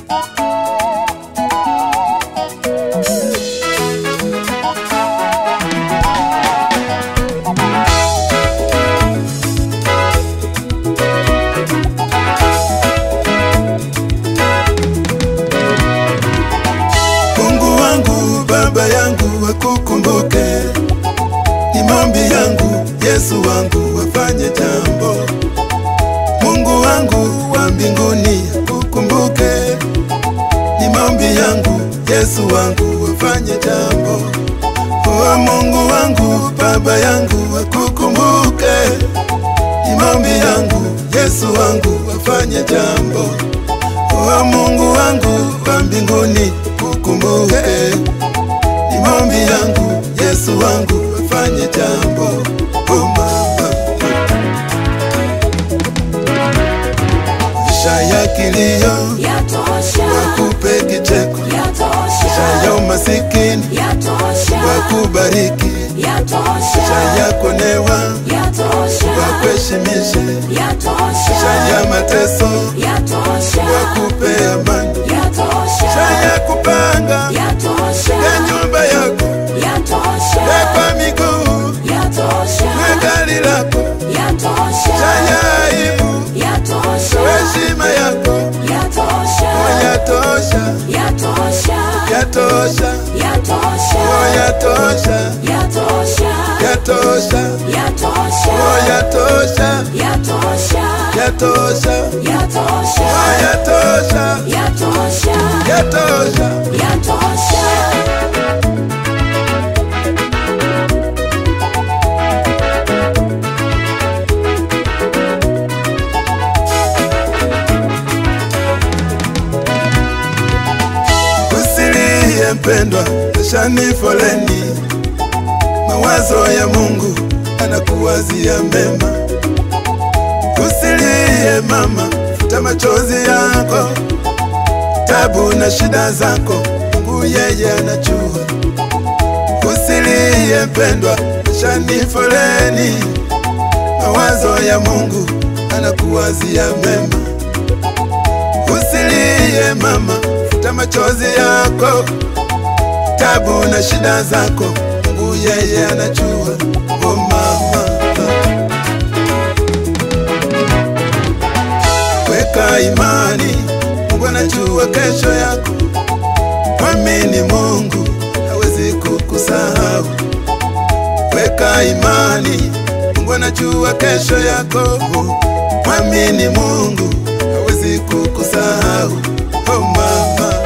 Mungu wangu, Baba yangu wakukumbuke, ni maombi yangu, Yesu wangu wafanye jambo. Mungu wangu wa mbinguni akukumbuke, ni maombi yangu, Yesu wangu wafanye jambo. Oh, Mungu wangu, Baba yangu akukumbuke, ni maombi yangu, Yesu wangu wafanye jambo. Oh, Mungu wangu wa mbinguni akukumbuke, ni maombi yangu, Yesu wangu wafanye jambo. Oh, mama, maisha ya kilio yatosha, wakupe kicheko, yatosha, maisha ya umasikini yatosha, wakubariki, yatosha, maisha ya kuonewa yatosha, wakuheshimishe, yatosha, maisha ya mateso yatosha, wakupe amani, yatosha, maisha ya kupanga yatosha, ya nyumba yako yatosha, ya kwa miguu yatosha, na gari lako, yatosha, maisha ya aibu yatosha, heshima yako yatosha, yatosha, yatosha, yatosha, yatosha, yatosha, yatosha, yatosha, yatosha, yatosha, yatosha, yatosha, yatosha, yatosha, yatosha, yatosha. yatosha. Usilie mpendwa, maishani foleni, mawazo ya Mungu anakuwazia mema. Usilie mama, futa machozi yako, tabu na shida zako, Mungu yeye anajua. Usilie mpendwa, maishani foleni, mawazo ya Mungu anakuwazia mema. Usilie mama, futa machozi yako, tabu na shida zako, Mungu yeye anajua. Oh mama, weka imani, Mungu anajua kesho yako. Mwamini Mungu, hawezi kukusahau. Weka imani, Mungu anajua kesho yako. Mwamini Mungu, hawezi kukusahau. Oh mama,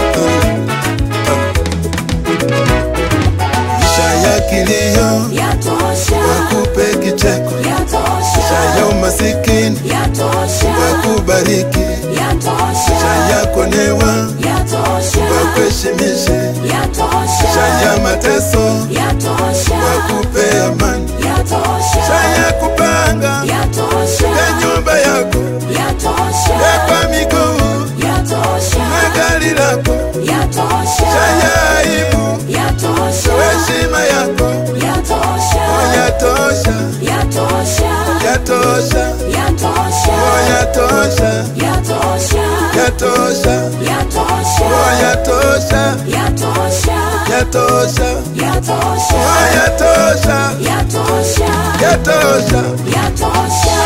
maisha ya kilio Yatosha, wakupe kicheko, yatosha, maisha ya umasikini yatosha, wakubariki, yatosha, maisha ya kuonewa yatosha, wakuheshimishe, yatosha, maisha ya mateso yatosha, wakupe amani, yatosha, maisha ya kupanga yatosha, ya nyumba yako yatosha, ya kwa miguu yatosha, na gari lako, yatosha, maisha ya aibu yatosha, heshima yako yatosha, yatosha, yatosha, yatosha, yatosha, yatosha, yatosha, yatosha, yatosha, yatosha, yatosha, yatosha, yatosha, yatosha, yatosha, yatosha. yatosha.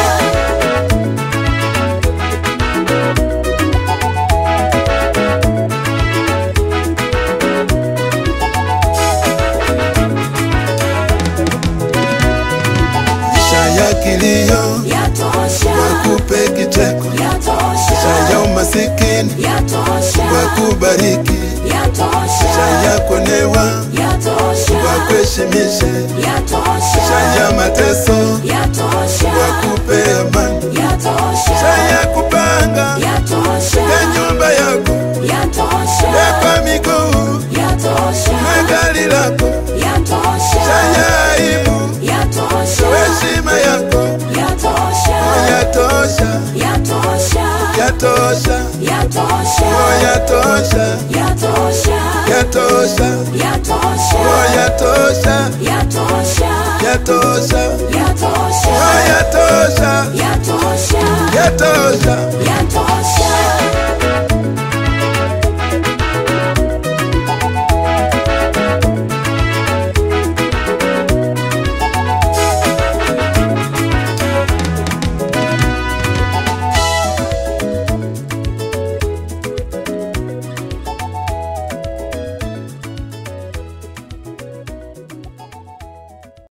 Maisha ya kilio Yatosha, wakupe kicheko, yatosha, maisha ya umasikini yatosha, wakubariki, yatosha, maisha ya kuonewa yatosha, wakuheshimishe, yatosha, maisha ya mateso yatosha, wakupe amani, yatosha, maisha ya kupanga yatosha, ya nyumba yako yatosha, ya kwa miguu yatosha, na gari lako, yatosha, maisha ya aibu yatosha, heshima yako yatosha, yatosha, yatosha, yatosha, yatosha, yatosha, yatosha, yatosha, yatosha, yatosha, yatosha, yatosha, yatosha, yatosha, yatosha, yatosha. yatosha.